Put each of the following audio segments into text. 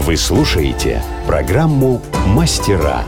Вы слушаете программу «Мастера».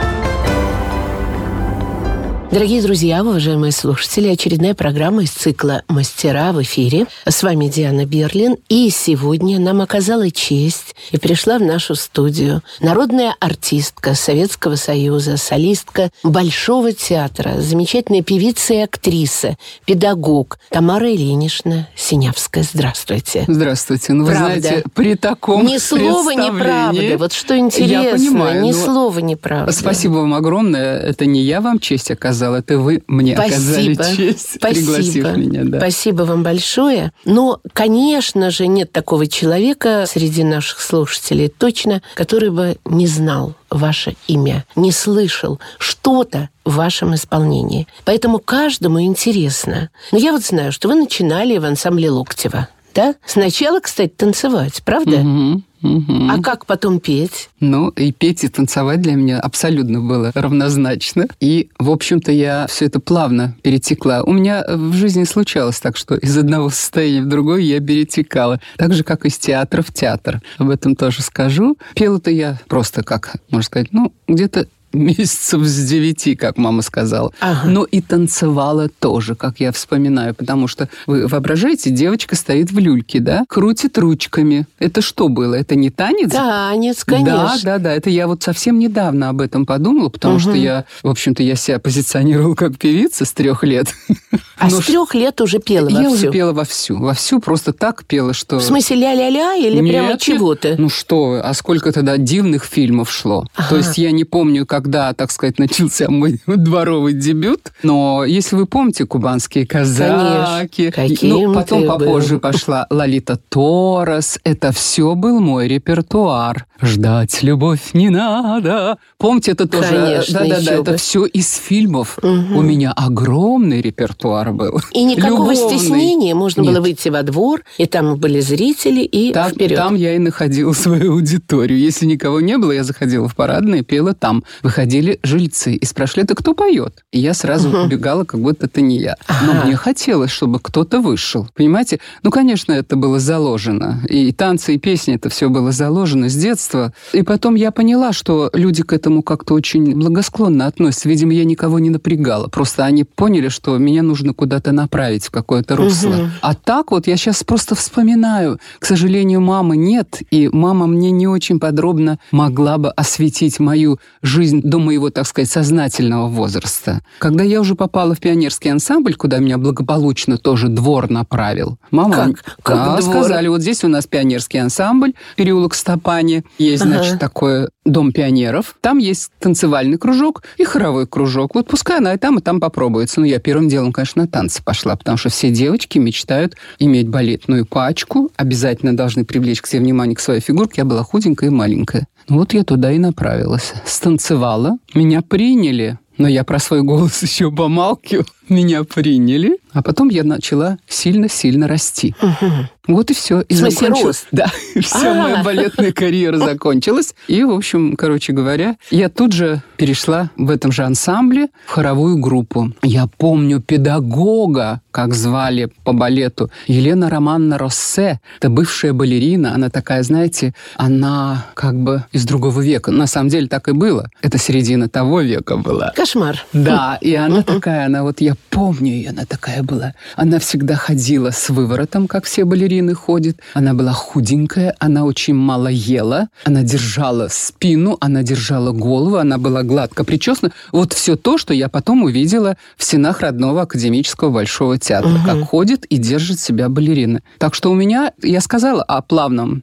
Дорогие друзья, уважаемые слушатели, очередная программа из цикла «Мастера» в эфире. С вами Диана Берлин. И сегодня нам оказала честь и пришла в нашу студию народная артистка Советского Союза, солистка Большого театра, замечательная певица и актриса, педагог Тамара Ильинична Синявская. Здравствуйте. Здравствуйте. Ну, вы правда. знаете, при таком ни слова неправды. Вот что интересно, я понимаю, ни слова неправды. Спасибо вам огромное. Это не я вам честь оказала, это вы мне оказали честь, пригласив меня. Да. Спасибо вам большое. Но, конечно же, нет такого человека среди наших слушателей точно, который бы не знал ваше имя, не слышал что-то в вашем исполнении. Поэтому каждому интересно. Но я вот знаю, что вы начинали в ансамбле Локтева. Да? Сначала, кстати, танцевать, правда? Угу. А как потом петь? Ну, и петь, и танцевать для меня абсолютно было равнозначно. И, в общем-то, я все это плавно перетекла. У меня в жизни случалось так, что из одного состояния в другое я перетекала. Так же, как из театра в театр. Об этом тоже скажу. Пела-то я просто, как, можно сказать, где-то месяцев с 9, как мама сказала. Ага. Но и танцевала тоже, как я вспоминаю. Потому что, вы воображаете, девочка стоит в люльке, да? Крутит ручками. Это что было? Это не танец? Танец, конечно. Да. Это я вот совсем недавно об этом подумала, потому что я себя позиционировала как певица с 3 лет. А с 3 лет уже пела вовсю? Я уже пела вовсю. Вовсю просто так пела, что... В смысле ля-ля-ля или Нет, прямо чего-то? Ну что вы, а сколько тогда дивных фильмов шло. Ага. То есть я не помню, когда, так сказать, начался мой дворовый дебют, но если вы помните «Кубанские казаки», потом попозже пошла «Лолита Торос», это все был мой репертуар. «Ждать любовь не надо». Помните, это тоже... Конечно, это все из фильмов. У меня огромный репертуар был. И никакого любовный. Стеснения. Можно было выйти во двор, и там были зрители, и вперед. Там я и находила свою аудиторию. Если никого не было, я заходила в парадное, пела там. Выходили жильцы и спрашивали, это кто поет? И я сразу убегала, как будто это не я. Но мне хотелось, чтобы кто-то вышел. Понимаете? Ну, конечно, это было заложено. И танцы, и песни, это все было заложено с детства. И потом я поняла, что люди к этому как-то очень благосклонно относятся. Видимо, я никого не напрягала. Просто они поняли, что меня нужно куда-то направить в какое-то русло. А так вот я сейчас просто вспоминаю. К сожалению, мамы нет, и мама мне не очень подробно могла бы осветить мою жизнь до моего, так сказать, сознательного возраста. Когда я уже попала в пионерский ансамбль, куда меня благополучно тоже двор направил, мама... Как двор? Сказали, вот здесь у нас пионерский ансамбль, переулок Стопани, есть, значит, такой дом пионеров. Там есть танцевальный кружок и хоровой кружок. Вот пускай она и там попробуется. Но я первым делом, конечно, на танцы пошла, потому что все девочки мечтают иметь балетную пачку, обязательно должны привлечь к себе внимание к своей фигурке. Я была худенькая и маленькая. Вот я туда и направилась. Станцевала, меня приняли. Но я про свой голос еще помалкиваю. Меня приняли. А потом я начала сильно-сильно расти. Вот и все. В смысле, рост? Да. Все, моя балетная карьера закончилась. И, в общем, короче говоря, я тут же перешла в этом же ансамбле в хоровую группу. Я помню педагога, как звали по балету, Елена Романовна Россе. Это бывшая балерина. Она такая, знаете, она как бы из другого века. На самом деле так и было. Это середина того века была. Кошмар. Да, и она такая, я помню ее, она такая была. Она всегда ходила с выворотом, как все балерины ходят. Она была худенькая, она очень мало ела. Она держала спину, она держала голову, она была гладко причесана. Вот все то, что я потом увидела в стенах родного академического Большого театра. Как ходит и держит себя балерина. Так что у меня, я сказала о плавном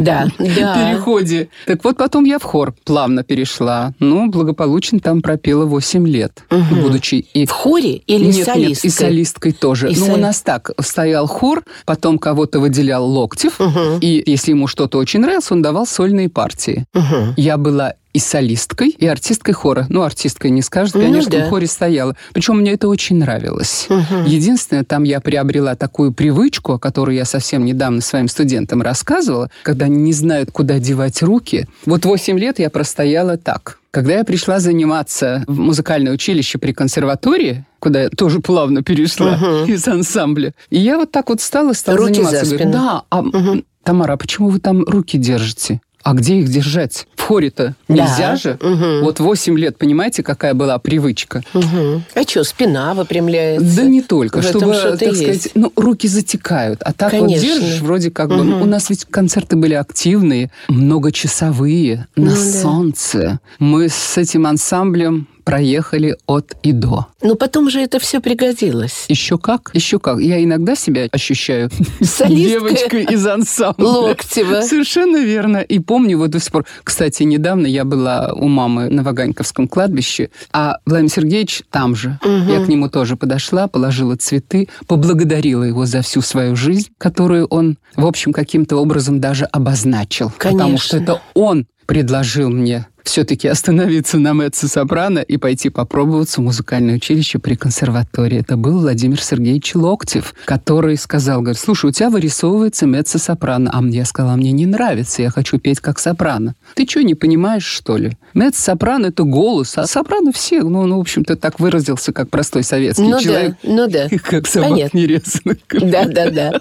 переходе. Так вот, потом я в хор плавно перешла. Благополучно там пропела 8 лет, будучи и... В хоре или солисткой? Нет, и солисткой тоже. У нас так, стоял хор, потом кого-то выделял Локтев, и если ему что-то очень нравилось, он давал сольные партии. Я была и солисткой, и артисткой хора. Артисткой не скажешь, в пионерском хоре стояла. Причем мне это очень нравилось. Единственное, там я приобрела такую привычку, о которой я совсем недавно своим студентам рассказывала, когда они не знают, куда девать руки. Вот 8 лет я простояла так. Когда я пришла заниматься в музыкальное училище при консерватории, куда я тоже плавно перешла из ансамбля, и я вот так вот стала руки заниматься. За спину. Говорю, Тамара, а почему вы там руки держите? А где их держать? В хоре-то нельзя же. Угу. Вот 8 лет, понимаете, какая была привычка? Угу. А что, спина выпрямляется? Да не только. В Чтобы, этом так сказать, руки затекают. А так Конечно. вот держишь, вроде как бы... У нас ведь концерты были активные, многочасовые, на солнце. Мы с этим ансамблем проехали от и до. Но потом же это все пригодилось. Еще как? Еще как. Я иногда себя ощущаю Солисткой девочкой из ансамбля. Локтева. Совершенно верно. И помню вот до сих пор. Кстати, недавно я была у мамы на Ваганьковском кладбище, а Владимир Сергеевич там же. Я к нему тоже подошла, положила цветы, поблагодарила его за всю свою жизнь, которую он, в общем, каким-то образом даже обозначил. Конечно. Потому что это он предложил мне все-таки остановиться на меццо-сопрано и пойти попробоваться в музыкальное училище при консерватории. Это был Владимир Сергеевич Локтев, который сказал, говорит, слушай, у тебя вырисовывается меццо-сопрано. А я сказала, мне не нравится, я хочу петь как сопрано. Ты что, не понимаешь, что ли? Меццо-сопрано – это голос, а сопрано все, в общем-то, так выразился, как простой советский человек. Да. Как собак нерезанных. Да.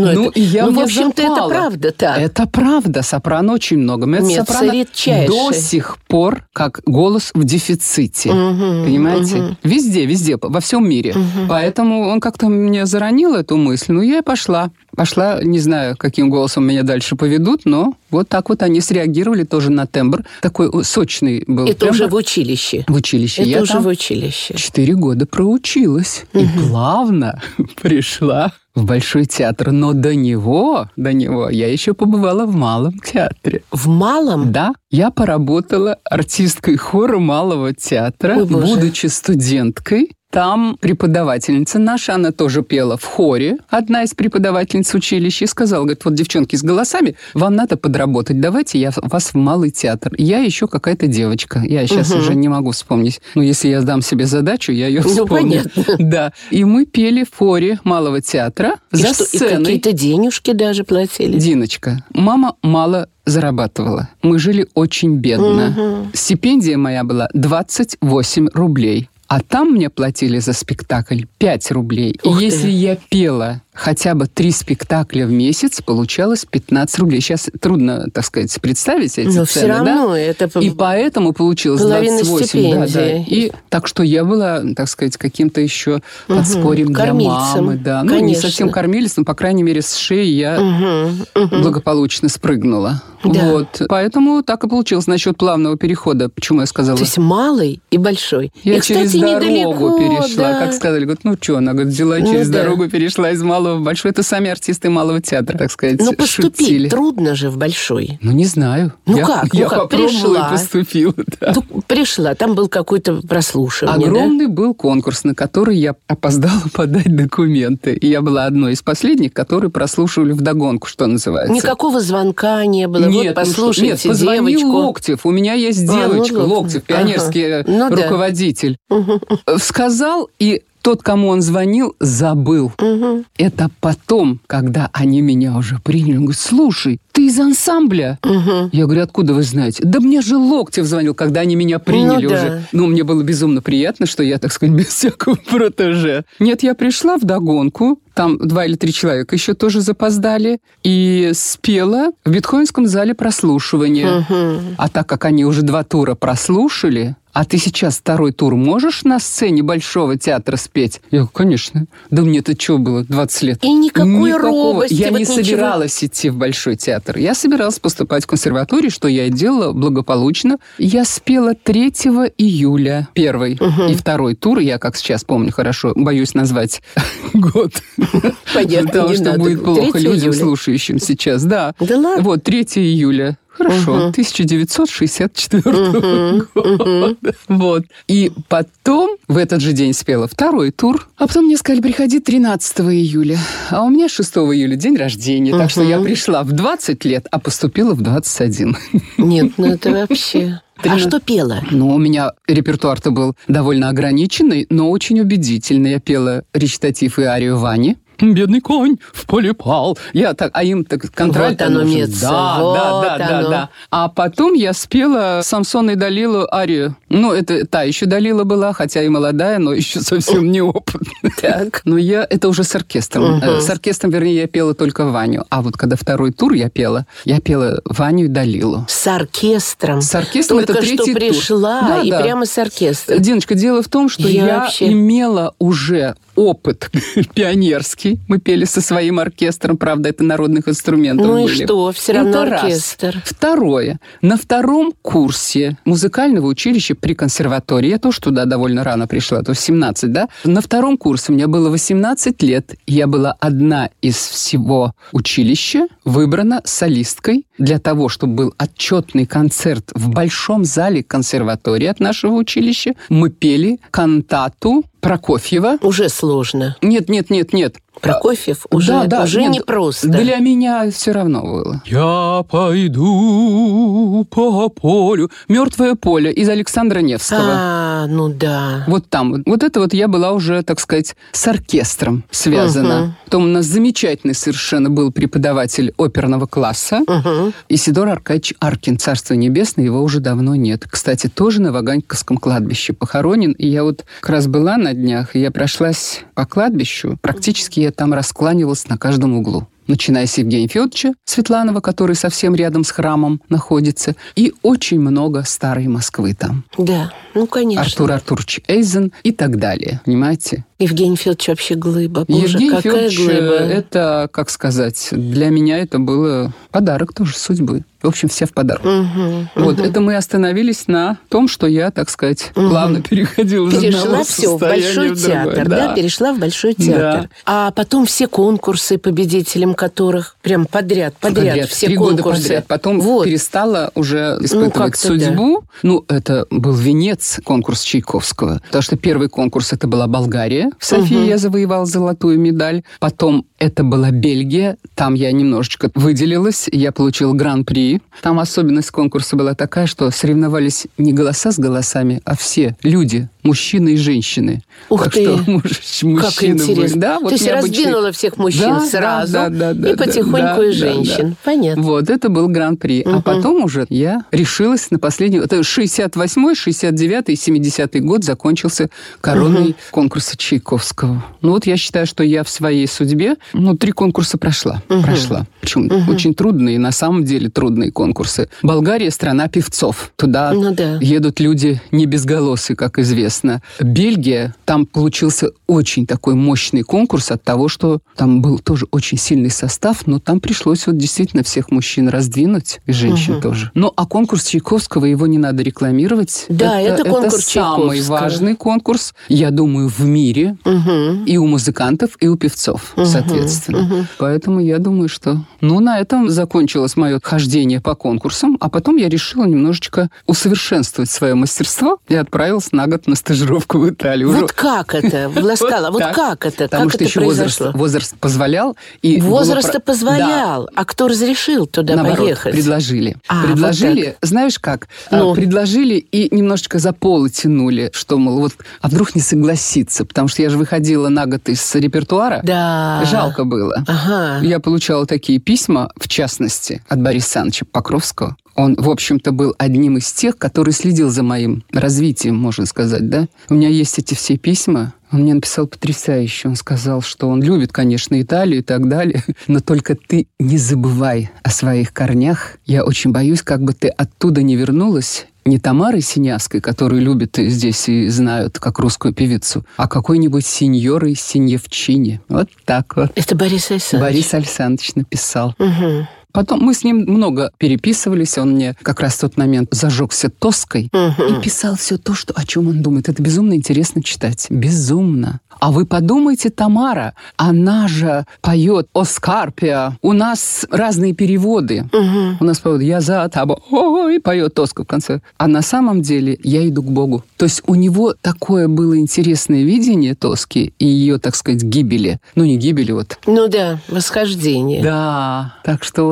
В общем-то, это правда так. Это правда, сопрано очень много. Меццо-сопрано до сих пор как голос в дефиците. Понимаете? Везде, во всем мире. Поэтому он как-то мне заронил эту мысль. Я и пошла. Пошла, не знаю, каким голосом меня дальше поведут, но вот так вот они среагировали тоже на тембр. Такой сочный был тембр. Это уже в училище? В училище. Это уже в училище. 4 года проучилась. И плавно пришла в Большой театр. Но до него я еще побывала в Малом театре. В Малом? Да. Я поработала артисткой хора Малого театра, будучи студенткой. Там преподавательница наша, она тоже пела в хоре, одна из преподавательниц училища, и сказала, говорит, вот, девчонки с голосами, вам надо подработать, давайте я вас в Малый театр. Я еще какая-то девочка, я сейчас уже не могу вспомнить. Если я дам себе задачу, я ее вспомню. Понятно. Да. И мы пели в хоре Малого театра за сценой. И какие-то денежки даже Диночка, мама мало зарабатывала. Мы жили очень бедно. Стипендия моя была 28 рублей. А там мне платили за спектакль 5 рублей. И если я пела хотя бы 3 спектакля в месяц, получалось 15 рублей. Сейчас трудно, так сказать, представить эти цены. Но все равно это... И поэтому получилось 28. Стипендии. Да. И так что я была, так сказать, каким-то еще подспорьем для мамы. Да. Не совсем кормилицем, но, по крайней мере, с шеи я благополучно спрыгнула. Да. Вот. Поэтому так и получилось насчет плавного перехода. Почему я сказала? То есть малый и большой. Я и, кстати, через дорогу перешла. Да. Как сказали, говорят, что? Она говорит, взяла через дорогу, перешла из малого в большой. Это сами артисты Малого театра, так сказать, Но поступить шутили. Трудно же в большой. Не знаю. Я попробовала пришла. И поступила. Да. Пришла, там был какой-то прослушивание. Огромный был конкурс, на который я опоздала подать документы. И я была одной из последних, которые прослушивали вдогонку, что называется. Никакого звонка не было. Нет, послушайте позвонил девочку. Локтев. У меня есть девочка, Локтев, пионерский руководитель. Сказал, и тот, кому он звонил, забыл. Это потом, когда они меня уже приняли, он говорит, слушай, ты из ансамбля? Я говорю, откуда вы знаете? Да мне же Локтев звонил, когда они меня приняли уже. Мне было безумно приятно, что я, так сказать, без всякого протеже. Нет, я пришла вдогонку, там 2 или 3 человека еще тоже запоздали, и спела в Бетховенском зале прослушивания. А так как они уже 2 тура прослушали, а ты сейчас 2-й тур можешь на сцене Большого театра спеть? Я говорю, конечно. Да мне-то что было, 20 лет? И никакой робости. Я не собиралась идти в Большой театр. Я собиралась поступать в консерваторию, что я и делала благополучно. Я спела 3 июля 1-й и 2-й тур. Я, как сейчас помню хорошо, боюсь назвать год. Понятно, потому что будет плохо людям, слушающим сейчас. Да. Да ладно? Вот, 3 июля. Хорошо, 1964 года. Вот. И потом в этот же день спела 2-й тур. А потом мне сказали, приходи 13 июля. А у меня 6 июля день рождения. Так что я пришла в 20 лет, а поступила в 21. Нет, это вообще... А что пела? У меня репертуар-то был довольно ограниченный, но очень убедительный. Я пела речитатив и арию Вани. бедный конь в поле пал. Я так, а им так контральто вот оно нужен. меццо, Да. А потом я спела Самсона и Далилу арию. Ну, это та еще Далила была, хотя и молодая, но еще совсем неопытная. Так. Но это уже с оркестром. С оркестром, вернее, я пела только Ваню. А вот когда второй тур я пела Ваню и Далилу. С оркестром? С оркестром только это третий что пришла, тур. и Да. прямо с оркестром. Диночка, дело в том, что я вообще... имела уже опыт пионерский. Мы пели со своим оркестром, правда, это народных инструментов Ну были. и что, все равно Это оркестр. Раз. Второе. На втором курсе музыкального училища при консерватории, я тоже туда довольно рано пришла, то есть 17, да? На втором курсе мне было 18 лет, я была одна из всего училища, выбрана солисткой для того, чтобы был отчетный концерт в большом зале консерватории от нашего училища. Мы пели кантату Прокофьева. Уже сложно. Нет. Прокофьев уже непросто. Для меня все равно было. Я пойду по полю. «Мертвое поле» из Александра Невского. Ну да. Вот там. Вот это вот я была уже, так сказать, с оркестром связана. Потом у нас замечательный совершенно был преподаватель оперного класса. Исидор Аркадьевич Аркин, царство небесное, его уже давно нет. Кстати, тоже на Ваганьковском кладбище похоронен. И я вот как раз была на днях, и я прошлась по кладбищу. Практически я там раскланивалась на каждом углу. Начиная с Евгения Федоровича Светланова, который совсем рядом с храмом находится, и очень много старой Москвы там. Да, ну, конечно. Артур Артурович Эйзен и так далее. Понимаете? Евгений Федорович вообще глыба. Боже, Евгений какая Федорович, глыба. это, как сказать, для меня это было подарок тоже судьбы. В общем, все в подарок. Вот, это мы остановились на том, что я, так сказать, плавно переходила из одного Перешла все в Большой театр, да? Перешла в Большой театр. Да. А потом все конкурсы, победителем которых прям подряд все 3 конкурсы. года подряд. Потом перестала уже испытывать судьбу. Да. Ну, это был венец конкурс Чайковского. Потому что первый конкурс это была Болгария. В Софии я завоевала золотую медаль. Потом это была Бельгия. Там я немножечко выделилась. Я получила гран-при. Там особенность конкурса была такая, что соревновались не голоса с голосами, а все люди, мужчины и женщины. Ух так ты! Что, мужчины как интересно. были. Да, вот то есть раздвинула всех мужчин сразу и потихоньку и женщин. Понятно. Вот, это был гран-при. А потом уже я решилась на последний... Это 68-й, 69-й, 70-й год закончился короной конкурса Чайковского. Ну вот я считаю, что я в своей судьбе 3 конкурса прошла. Причем очень трудные, на самом деле трудные конкурсы. Болгария – страна певцов. Туда едут люди не безголосые, как известно. Бельгия, там получился очень такой мощный конкурс от того, что там был тоже очень сильный состав, но там пришлось вот действительно всех мужчин раздвинуть, и женщин тоже. Ну, а конкурс Чайковского, его не надо рекламировать. Да, это конкурс Чайковского. Это самый важный конкурс, я думаю, в мире. И у музыкантов, и у певцов, соответственно. Поэтому я думаю, что... на этом закончилось мое хождение по конкурсам, а потом я решила немножечко усовершенствовать свое мастерство и отправилась на год на стажировку в Италию. Вот как это, Власкала, вот как это? Потому как что это еще произошло? возраст позволял. И возраст позволял? Да. А кто разрешил туда поехать? Предложили. Вот знаешь как? Предложили и немножечко за полы тянули, что, мол, а вдруг не согласиться? Потому что я же выходила на год из репертуара. Да. Жалко было. Я получала такие письма, в частности, от Бориса Александровича Покровского. Он, в общем-то, был одним из тех, который следил за моим развитием, можно сказать, да? У меня есть эти все письма. Он мне написал потрясающе. Он сказал, что он любит, конечно, Италию и так далее, но только ты не забывай о своих корнях. Я очень боюсь, как бы ты оттуда не вернулась, не Тамарой Синявской, которую любят здесь и знают как русскую певицу, а какой-нибудь сеньорой Синьевчине. Вот так вот. Это Борис Александрович? Борис Александрович написал. Потом мы с ним много переписывались. Он мне как раз в тот момент зажегся тоской и писал все то, о чем он думает. Это безумно интересно читать. Безумно. А вы подумайте, Тамара, она же поет «О Скарпия». У нас разные переводы. У нас поет «Я за тобой», ой, поет Тоска в конце. А на самом деле «Я иду к Богу». То есть у него такое было интересное видение Тоски и ее, так сказать, гибели. Ну, не гибели, вот. Ну да, восхождение. Да. Так что вот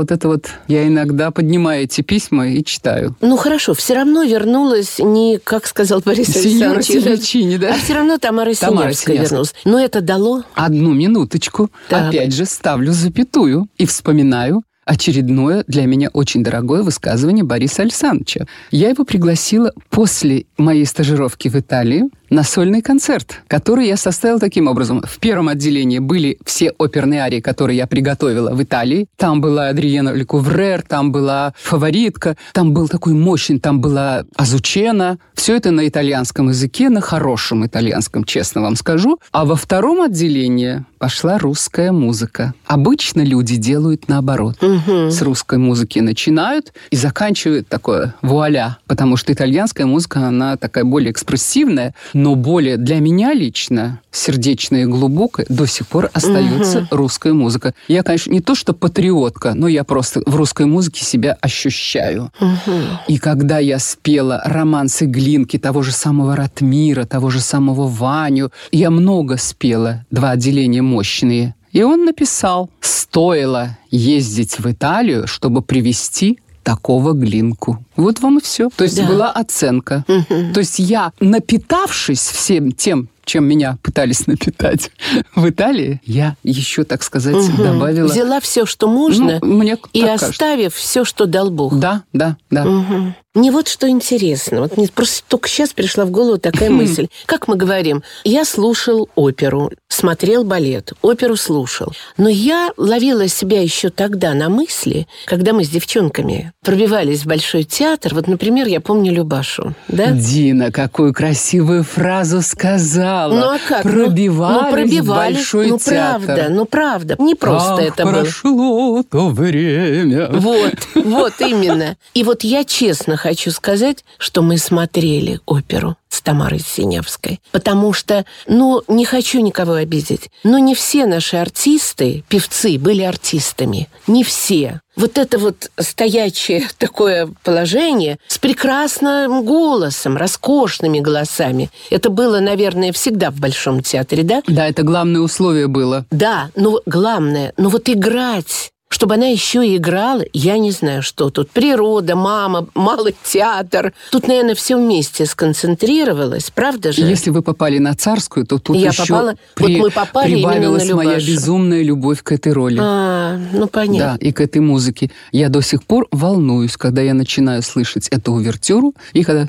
вот это вот я иногда поднимаю эти письма и читаю. Ну, хорошо, все равно вернулась не, как сказал Борис Александрович, да? А все равно Тамара Синявская вернулась. Но это дало... Одну минуточку. Так. Опять же ставлю запятую и вспоминаю очередное для меня очень дорогое высказывание Бориса Александровича. Я его пригласила после моей стажировки в Италии на сольный концерт, который я составила таким образом. В первом отделении были все оперные арии, которые я приготовила в Италии. Там была Адриена Лекуврер, там была Фаворитка, там был такой мощный, там была Азучена. Все это на итальянском языке, на хорошем итальянском, честно вам скажу. А во втором отделении пошла русская музыка. Обычно люди делают наоборот. С русской музыки начинают и заканчивают такое вуаля. Потому что итальянская музыка, она такая более экспрессивная, но более для меня лично сердечная и глубокая до сих пор остается русская музыка. Я, конечно, не то что патриотка, но я просто в русской музыке себя ощущаю. И когда я спела романсы Глинки, того же самого Ратмира, того же самого Ваню, я много спела, 2 отделения мощные. И он написал: стоило ездить в Италию, чтобы привезти такого Глинку. Вот вам и все. То есть была оценка. То есть я, напитавшись всем тем, чем меня пытались напитать в Италии, я еще, так сказать, добавила... Взяла все, что можно, мне и оставив все, что дал Бог. Да. Мне вот что интересно. Вот мне просто только сейчас пришла в голову такая мысль. Как мы говорим, я слушал оперу, смотрел балет, оперу слушал. Но я ловила себя еще тогда на мысли, когда мы с девчонками пробивались в Большой театр. Вот, например, я помню Любашу. Да? Дина, какую красивую фразу сказала. Ну а как? Пробивались в Большой театр. Правда. Не просто как это было. Прошло то время. Вот именно. И вот я честно хочу сказать, что мы смотрели оперу с Тамарой Синявской. Потому что, не хочу никого обидеть, но не все наши артисты, певцы, были артистами. Не все. Вот это вот стоячее такое положение с прекрасным голосом, роскошными голосами. Это было, наверное, всегда в Большом театре, да? Да, это главное условие было. Да, главное, вот играть... Чтобы она еще и играла, я не знаю, что тут. Природа, мама, малый театр. Тут, наверное, все вместе сконцентрировалось, правда же? Если вы попали на Царскую, то тут я еще попала, мы попали прибавилась именно на моя Любашу. Безумная любовь к этой роли. Понятно. Да, и к этой музыке. Я до сих пор волнуюсь, когда я начинаю слышать эту увертюру, и когда...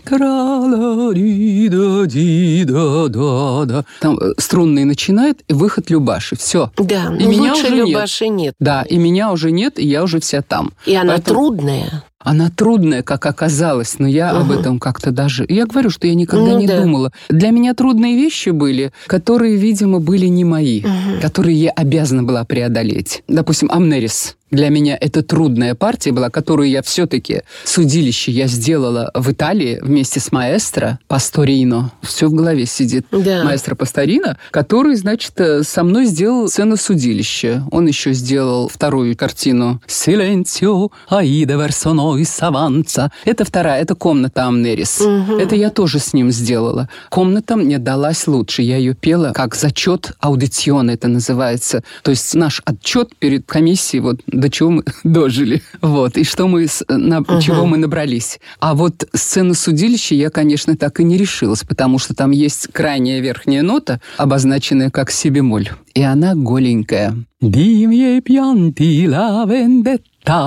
Там струнные начинают, и выход Любаши. Все. Да, и меня лучше уже Любаши нет. Да, и меня уже нет, и я уже вся там. И она трудная. Она трудная, как оказалось, но я об этом как-то даже... Я говорю, что я никогда не думала. Для меня трудные вещи были, которые, видимо, были не мои, которые я обязана была преодолеть. Допустим, Амнерис. Для меня это трудная партия была, которую я все-таки судилище я сделала в Италии вместе с маэстро Пасторино. Все в голове сидит. Да. Маэстро Пасторино, который, значит, со мной сделал сцену судилища. Он еще сделал вторую картину «Силенцио, Аида версо ной саванца». Это вторая, это комната Амнерис. Это я тоже с ним сделала. Комната мне далась лучше. Я ее пела как зачет аудициона, это называется. То есть наш отчет перед комиссией, вот до чего мы дожили. Вот. И что мы, чего мы набрались. А вот сцену судилища я, конечно, так и не решилась, потому что там есть крайняя верхняя нота, обозначенная как си-бемоль. И она голенькая. «Димье пьянти ла вендетта».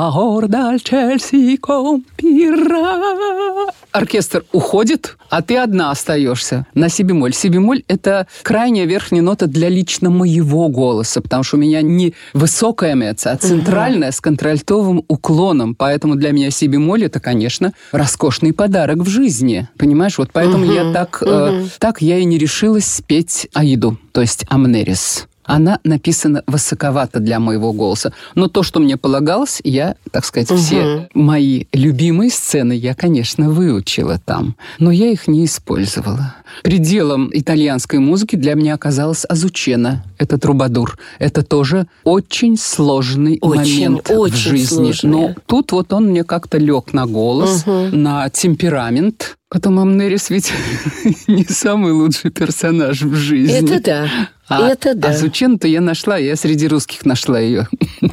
Оркестр уходит, а ты одна остаешься на си-бемоль. Си-бемоль – это крайняя верхняя нота для лично моего голоса, потому что у меня не высокая меца, а центральная с контральтовым уклоном. Поэтому для меня си-бемоль – это, конечно, роскошный подарок в жизни. Понимаешь? Вот поэтому я так я и не решилась спеть Аиду, то есть Амнерис. Она написана высоковато для моего голоса. Но то, что мне полагалось, я, так сказать, все мои любимые сцены я, конечно, выучила там. Но я их не использовала. Пределом итальянской музыки для меня оказалась Азучена. Это трубадур. Это тоже очень сложный момент в жизни. Сложный. Но тут вот он мне как-то лег на голос, на темперамент. Потом Амнерис ведь не самый лучший персонаж в жизни. Это да. Это да. А Сученну-то я нашла, я среди русских нашла ее.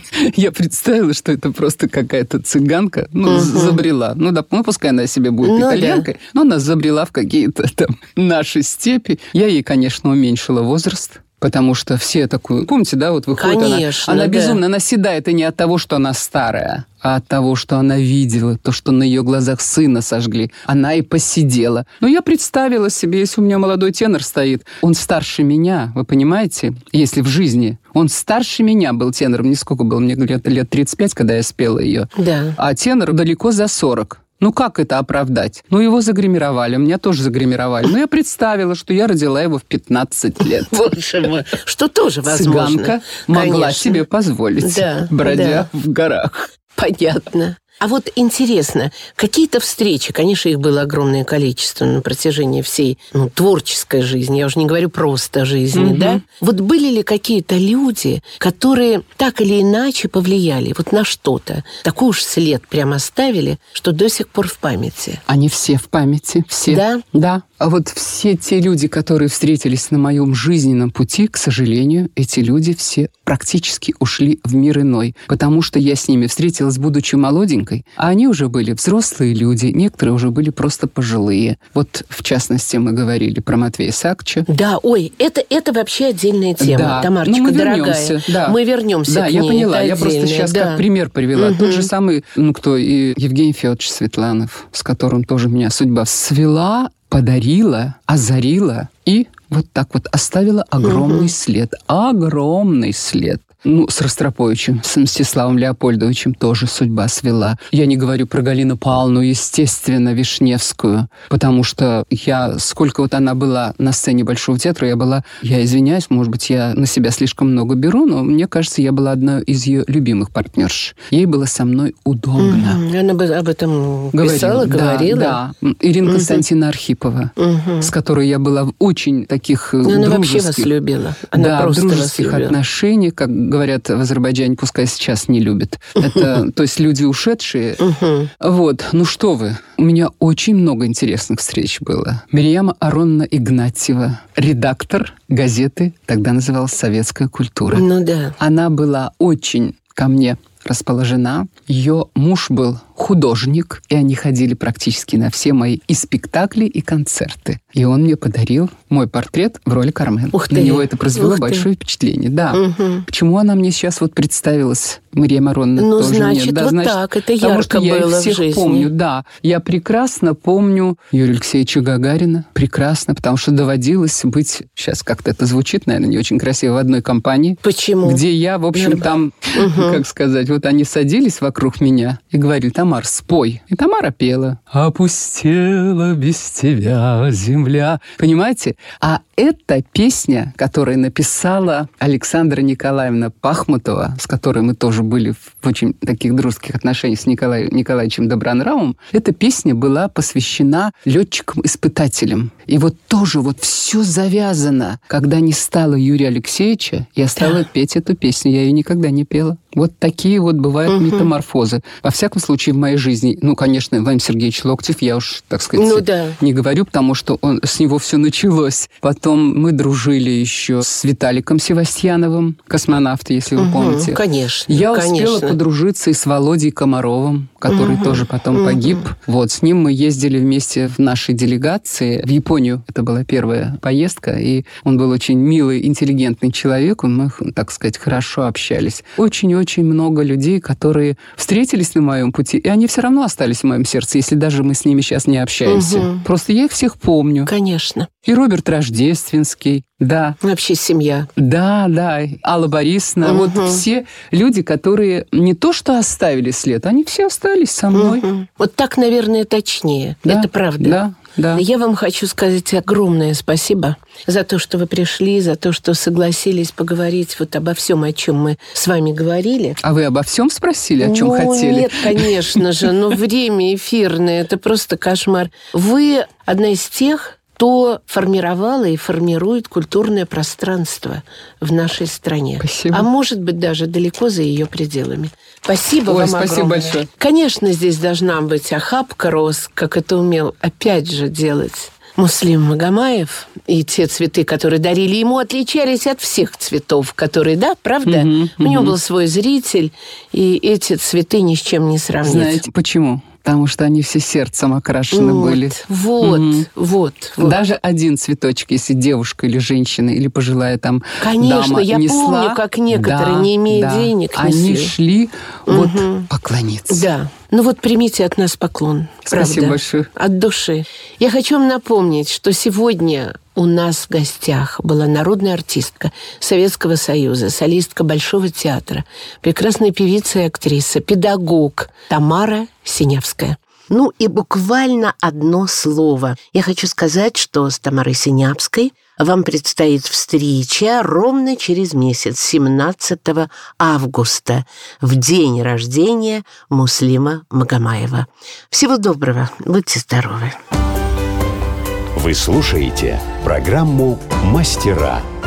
Я представила, что это просто какая-то цыганка, забрела. Пускай она себе будет итальянкой, но она забрела в какие-то там наши степи. Я ей, конечно, уменьшила возраст. Потому что все такую... Помните, да, вот выходит конечно, она безумно наседает, и не от того, что она старая, а от того, что она видела, то, что на ее глазах сына сожгли. Она и посидела. Но я представила себе, если у меня молодой тенор стоит, он старше меня, вы понимаете, если в жизни. Он старше меня был тенором, не сколько было, мне лет 35, когда я спела ее. Да. А тенор далеко за 40. Как это оправдать? Его загримировали, меня тоже загримировали. Но я представила, что я родила его в 15 лет. Боже мой, что тоже возможно. Цыганка могла себе позволить, бродя в горах. Понятно. А вот интересно, какие-то встречи, конечно, их было огромное количество на протяжении всей творческой жизни, я уже не говорю просто жизни, да? Вот были ли какие-то люди, которые так или иначе повлияли вот на что-то, такой уж след прямо оставили, что до сих пор в памяти? Они все в памяти, все. Да? Да. А вот все те люди, которые встретились на моем жизненном пути, к сожалению, эти люди все практически ушли в мир иной, потому что я с ними встретилась, будучи молоденькой, а они уже были взрослые люди, некоторые уже были просто пожилые. Вот, в частности, мы говорили про Матвея Исааковича. Да, это вообще отдельная тема, да. Тамарочка, мы дорогая. Да. Мы вернемся к ней. Да, я поняла. Я просто сейчас как пример привела. Тот же самый, и Евгений Федорович Светланов, с которым тоже меня судьба свела, подарила, озарила и вот так вот оставила огромный след. Огромный след. С Ростроповичем, с Мстиславом Леопольдовичем тоже судьба свела. Я не говорю про Галину Павловну, естественно, Вишневскую, потому что сколько вот она была на сцене Большого театра, я извиняюсь, может быть, я на себя слишком много беру, но мне кажется, я была одной из ее любимых партнерш. Ей было со мной удобно. Она об этом писала, говорила? Да. Ирина Константиновна Архипова, с которой я была в очень таких она вообще вас любила. Она просто дружеских отношениях, как говорят в Азербайджане, пускай сейчас не любят. Это, то есть люди ушедшие. Вот, что вы. У меня очень много интересных встреч было. Мирьяма Ароновна Игнатьева, редактор газеты, тогда называлась «Советская культура». Да. Она была очень ко мне расположена. Ее муж был художник, и они ходили практически на все мои и спектакли, и концерты. И он мне подарил мой портрет в роли Кармен. На него это произвело большое впечатление. Да. Почему она мне сейчас вот представилась, Мария Мароновна, тоже значит, нет? Да, вот значит, так, это ярко было в жизни. Я всех помню, да. Я прекрасно помню Юрия Алексеевича Гагарина. Прекрасно, потому что доводилось быть, сейчас как-то это звучит, наверное, не очень красиво, в одной компании. Почему? Где я, в общем, там, как сказать, вот они садились вокруг меня и говорили: Тамар, спой. И Тамара пела. «Опустела без тебя земля». Понимаете? А эта песня, которую написала Александра Николаевна Пахмутова, с которой мы тоже были в очень таких дружеских отношениях с Николаем Николаевичем Добронравовым, эта песня была посвящена летчикам-испытателям. И вот тоже вот все завязано. Когда не стало Юрия Алексеевича, я стала петь эту песню. Я ее никогда не пела. Вот такие вот бывают метаморфозы. Во всяком случае, в моей жизни, конечно, Владимир Сергеевич Локтев, я уж, так сказать, не говорю, потому что с него все началось. Потом мы дружили еще с Виталиком Севастьяновым, космонавт, если вы помните. Конечно. Я успела подружиться и с Володей Комаровым, который тоже потом погиб. Вот, с ним мы ездили вместе в нашей делегации в Японию. Это была первая поездка, и он был очень милый, интеллигентный человек, и мы, так сказать, хорошо общались. Очень-очень много людей, которые встретились на моем пути, и они все равно остались в моем сердце, если даже мы с ними сейчас не общаемся. Просто я их всех помню. Конечно. И Роберт Рождественский, да. Вообще семья. Да. Алла Борисовна. Вот все люди, которые не то что оставили след, они все остались со мной. Вот так, наверное, точнее. Да, это правда. Да. Я вам хочу сказать огромное спасибо за то, что вы пришли, за то, что согласились поговорить вот обо всем, о чем мы с вами говорили. А вы обо всем спросили, о чем хотели? Нет, конечно же, но время эфирное, это просто кошмар. Вы одна из тех, кто формировала и формирует культурное пространство в нашей стране. Спасибо. А может быть, даже далеко за ее пределами. Спасибо вам огромное. Спасибо большое. Конечно, здесь должна быть охапка роз, как это умел опять же делать Муслим Магомаев и те цветы, которые дарили ему, отличались от всех цветов, которые, да, правда? У него был свой зритель, и эти цветы ни с чем не сравнить. Знаете, почему? Потому что они все сердцем окрашены были. Вот. Даже один цветочек, если девушка или женщина, или пожилая там конечно, дама я несла, помню, как некоторые, не имея денег, несли. Они шли поклониться. Да. Ну вот примите от нас поклон. Спасибо правда, большое. От души. Я хочу вам напомнить, что сегодня у нас в гостях была народная артистка Советского Союза, солистка Большого театра, прекрасная певица и актриса, педагог Тамара Синявская. Ну и буквально одно слово. Я хочу сказать, что с Тамарой Синявской вам предстоит встреча ровно через месяц, 17 августа, в день рождения Муслима Магомаева. Всего доброго, будьте здоровы. Вы слушаете программу «Мастера».